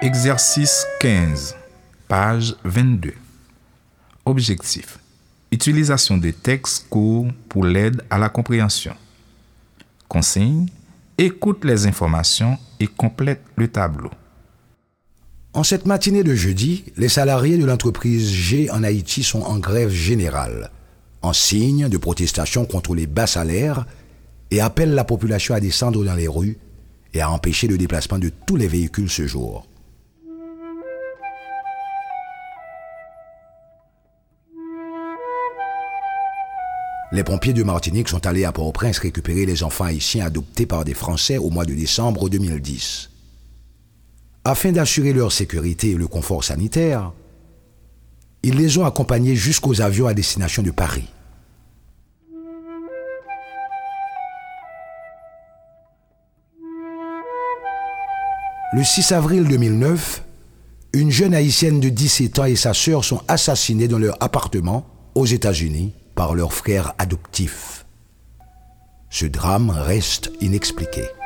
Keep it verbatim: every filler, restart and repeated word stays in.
Exercice quinze, page vingt-deux. Objectif. Utilisation des textes courts pour l'aide à la compréhension. Consigne. Écoute les informations et complète le tableau. En cette matinée de jeudi, les salariés de l'entreprise G en Haïti sont en grève générale, en signe de protestation contre les bas salaires et appellent la population à descendre dans les rues et à empêcher le déplacement de tous les véhicules ce jour. Les pompiers de Martinique sont allés à Port-au-Prince récupérer les enfants haïtiens adoptés par des Français au mois de décembre deux mille dix. Afin d'assurer leur sécurité et le confort sanitaire, ils les ont accompagnés jusqu'aux avions à destination de Paris. Le six avril deux mille neuf, une jeune haïtienne de dix-sept ans et sa sœur sont assassinées dans leur appartement aux États-Unis par leur frère adoptif. Ce drame reste inexpliqué.